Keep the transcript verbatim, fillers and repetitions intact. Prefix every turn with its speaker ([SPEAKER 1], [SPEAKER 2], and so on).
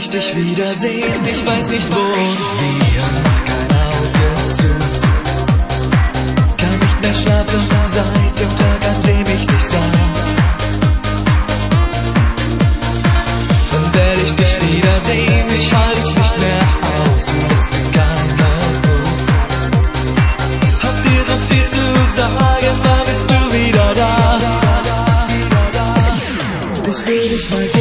[SPEAKER 1] ich dich wiedersehen, ich weiß nicht wo. Wir mach kein Auge zu, kann nicht mehr schlafen seit dem Tag, an dem ich dich sah. Und werde ich dich wiedersehen, ich halte es nicht mehr aus, du bist mir keine Ruhe. Hab dir so viel zu sagen, wann bist du wieder da? Dich will ich mal